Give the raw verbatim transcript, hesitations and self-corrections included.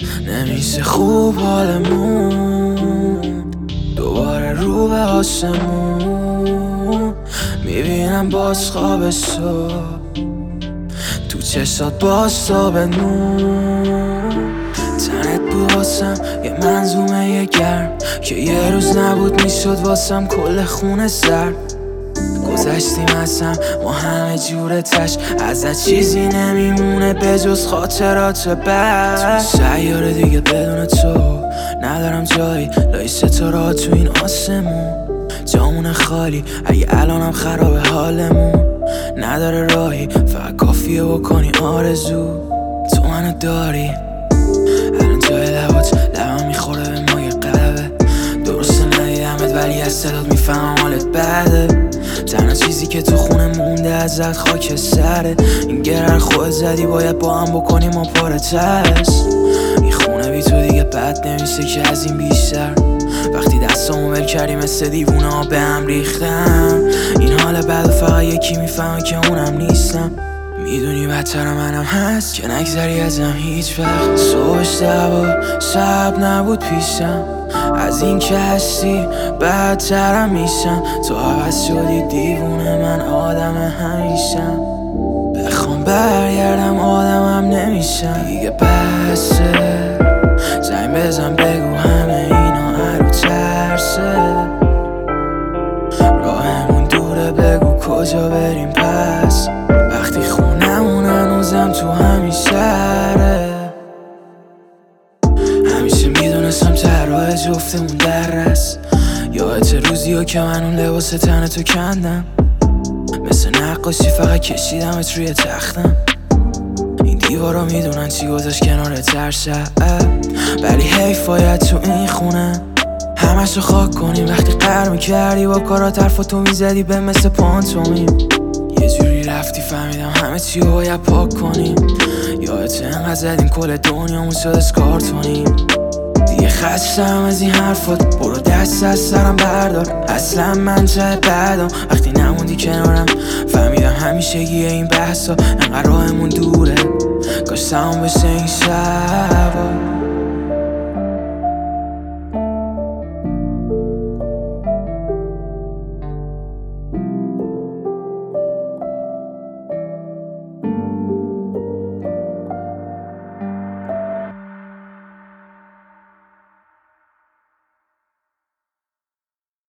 نمیشه خوب حالمون دوباره رو به آسمون میبینم باز خواب صبح تو چشات باز تاب نور تنت بود واسم یه منظومه یه گرم که یه روز نبود میشد واسم کل خونه سرد گذشتیم ازم ما همه جور تش ازت چیزی نمیمونه به جز خاطرات بد سیاره دیگه بدون تو ندارم جایی لای ستاره تو این آسمون جامون خالی اگه الانم خرابه حالمون نداره راهی فقط کافیه بکنی آرزو تو منو داری الان جای لبات لبم میخوره به مایه قلبه درسته ندیدمت ولی از صدات میفهمم حالت بده تنها چیزی که تو خونه مونده ازت خاک سره این گرر خود زدی باید با هم بکنیم ما پاره تست این خونه بی تو دیگه بد نمیشه که از این بیشتر وقتی دستامو ول کردی مثل دیوونه ها به هم ریختم این حال بد و فقط یکی میفهمه که اونم نیستم میدونی بدتر منم هست که نگذری ازم هیچ وقت صبحش دوا شب نبود پیشم از این که هستی بدترم میشم تو عوض شدی دیوونه من آدم همیشم بخوام برگردم آدمم نمیشم دیگه بسه زنگ بزن بگو همه اینا هرو ترسه راهمون دوره بگو کجا بریم پس وقتی خونمون هنوزم تو همین شهره همیشه میدونستم طرح جفتمون در رس یادت روزی ها که من اون لباس تن تو کندم مثل نقاشی فقط کشیدمت روی تختم این دیوارا میدونن چی گذاشت کنار ترشه ولی حیف باید تو این خونه همشو خاک کنیم وقتی قهر میکردی با کارات حرفاتو میزدی به مثل پانتومیم یه جوری رفتی فهمیدم همه چی رو باید پاک کنیم یادت انقدر زدیم کل دنیامون شد اسکارتونیم دیگه خستم از این حرفات برو دست از سرم بردار اصلا من چه بدم وقتی نموندی کنارم فهمیدم همیشگیه این بحثا انقدر راهمون دوره کاش تمام بشه این شبا